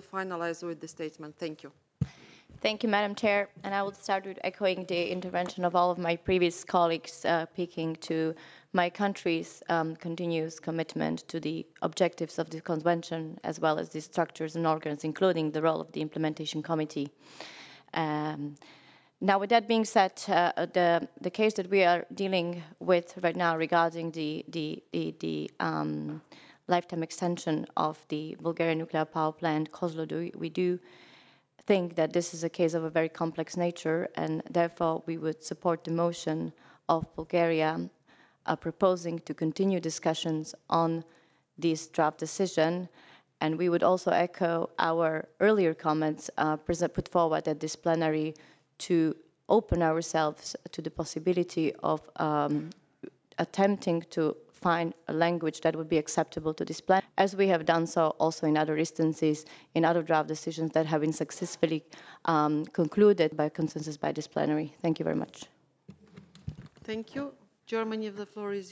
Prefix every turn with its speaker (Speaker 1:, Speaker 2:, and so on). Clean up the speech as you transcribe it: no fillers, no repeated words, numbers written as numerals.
Speaker 1: finalize with the statement. Thank you.
Speaker 2: Thank you, Madam Chair. And I will start with echoing the intervention of all of my previous colleagues, speaking to my country's continuous commitment to the objectives of the Convention, as well as the structures and organs, including the role of the Implementation Committee. Now, with that being said, the case that we are dealing with right now regarding the lifetime extension of the Bulgarian nuclear power plant Kozloduy, we do think that this is a case of a very complex nature, and therefore we would support the motion of Bulgaria proposing to continue discussions on this draft decision. And we would also echo our earlier comments put forward at this plenary to open ourselves to the possibility of attempting to find a language that would be acceptable to this plan, as we have done so also in other instances, in other draft decisions that have been successfully concluded by consensus by this plenary. Thank you very much.
Speaker 1: Thank you. Germany, the floor is